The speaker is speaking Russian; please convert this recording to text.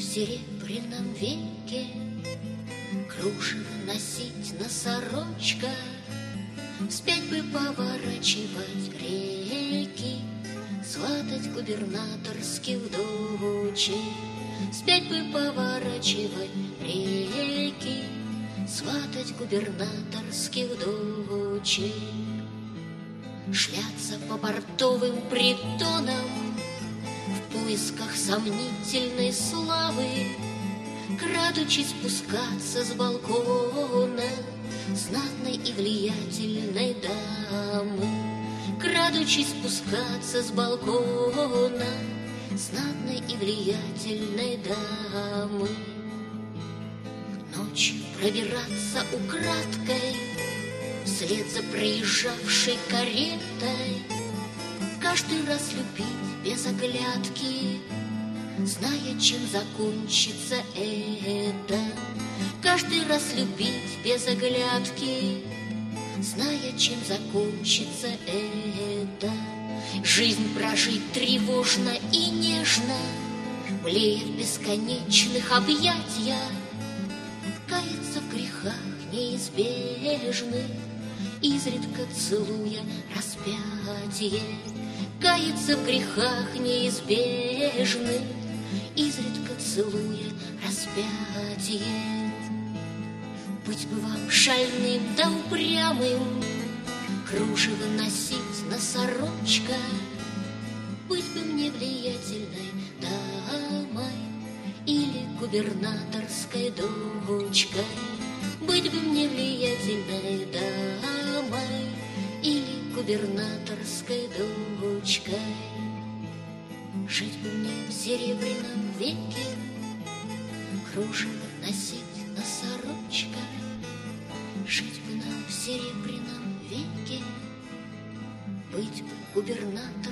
серебряном веке, кружево носить на сорочках, вспять бы поворачивать реки, сватать губернаторских дочей. Вспять бы поворачивать реки, сватать губернаторских дочей. Шляться по портовым притонам в поисках сомнительной славы, крадучись спускаться с балкона знатной и влиятельной дамы, крадучись спускаться с балкона знатной и влиятельной дамы. Ночью пробираться украдкой вслед за проезжавшей каретой, каждый раз любить без оглядки, зная, чем закончится это. Каждый раз любить без оглядки, зная, чем закончится это. Жизнь прожить тревожно и нежно, млея в бесконечных объятиях, каяться в грехах неизбежных, изредка целуя распятие. Каяться в грехах неизбежных, изредка целуя распятие. Быть бы вам шальным да упрямым, кружево носить на сорочках, быть бы мне влиятельной дамой или губернаторской дочкой. Быть бы мне влиятельной дамой или губернаторской дочкой. Жить бы мне в серебряном веке, кружево носить на сорочках. Жить бы нам в серебряном веке, быть бы губернатором